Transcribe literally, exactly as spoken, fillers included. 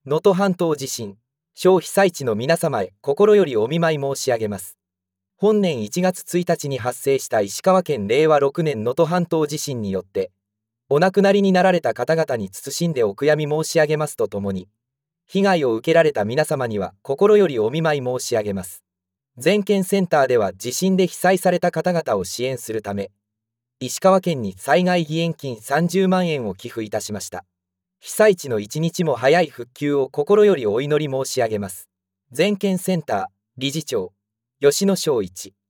能登半島地震、小被災地の皆様へ心よりお見舞い申し上げます。本年いちがつついたちに発生した石川県れいわろくねん能登半島地震によって、お亡くなりになられた方々に謹んでお悔やみ申し上げますとともに、被害を受けられた皆様には心よりお見舞い申し上げます。全県センターでは地震で被災された方々を支援するため、石川県に災害義援金さんじゅうまんえんを寄付いたしました。被災地の一日も早い復旧を心よりお祈り申し上げます。全県センター理事長吉野正一。